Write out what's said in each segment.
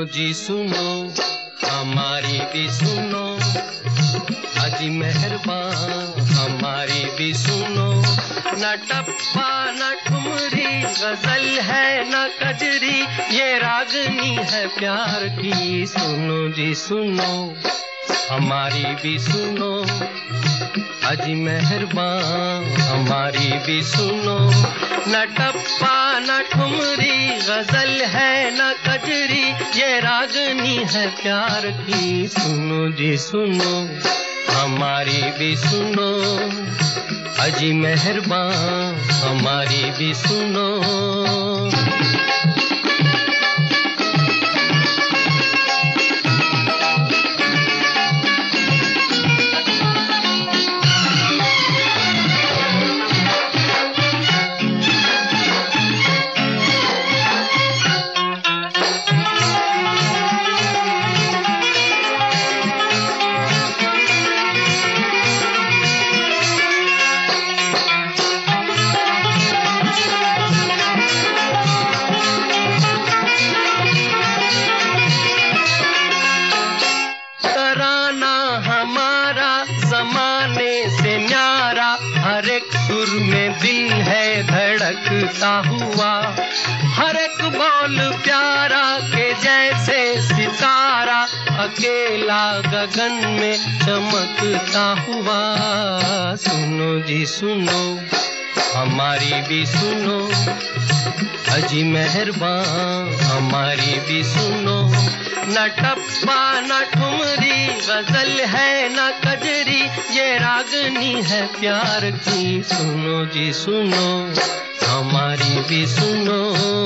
जी सुनो, हमारी भी सुनो, अजी मेहरबान हमारी भी सुनो। न टप्पा न ठुमरी गजल है न कजरी, ये रागनी है प्यार की। सुनो जी सुनो, हमारी भी सुनो, अजी मेहरबान हमारी भी सुनो। न टप्पा न ठुमरी गजल है न कजरी, ये रागनी है प्यार की। सुनो जी सुनो, हमारी भी सुनो, अजी मेहरबान हमारी भी सुनो। हर एक सुर में दिल है धड़कता हुआ, हर एक बोल प्यारा के जैसे सितारा, अकेला गगन में चमकता हुआ। सुनो जी सुनो, हमारी भी सुनो, अजी मेहरबान हमारी भी सुनो। न टप्पा न ठुमरी गजल है न कजरी, ये रागनी है प्यार की। सुनो जी सुनो, हमारी भी सुनो।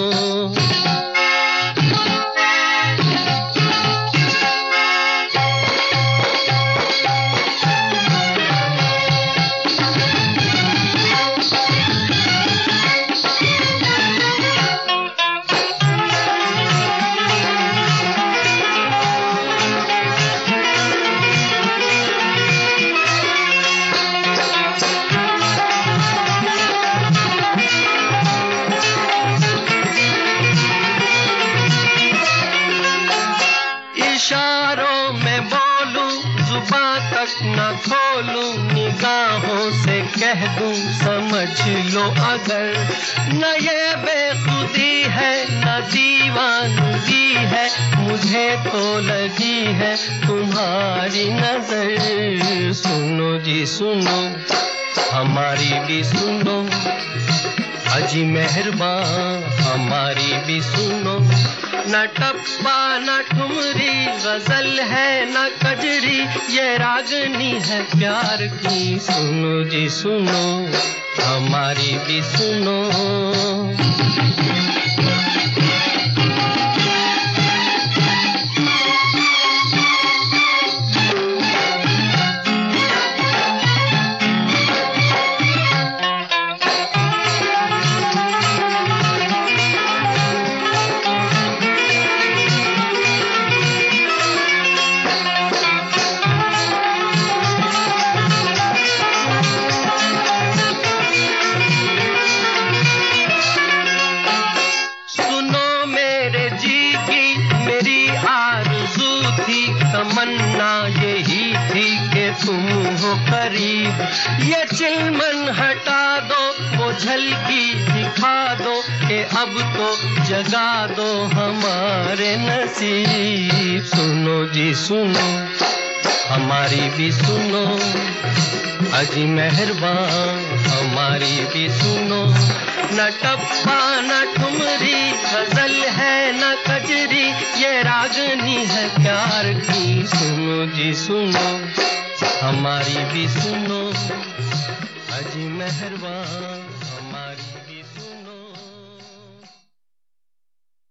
इशारों में बोलूं, जुबां तक न खोलूं, निगाहों से कह दूं समझ लो अगर। न ये बेखुदी है न दीवानगी है, मुझे तो लगी है तुम्हारी नजर। सुनो जी सुनो, हमारी भी सुनो, अजी मेहरबान हमारी भी सुनो। न टप्पा न ठुमरी गजल है न कजरी, ये रागनी है प्यार की। सुनो जी सुनो, हमारी भी सुनो। तमन्ना यही थी कि तुम हो करीब, ये चिलमन हटा दो, वो झलकी दिखा दो, कि अब तो जगा दो हमारे नसीब। सुनो जी सुनो, हमारी भी सुनो, अजी मेहरबान हमारी भी सुनो। न टप्पा न ठुमरी गजल है न कजरी, ये रागनी है प्यार की। सुनो जी सुनो, हमारी भी सुनो, अजी मेहरबान हमारी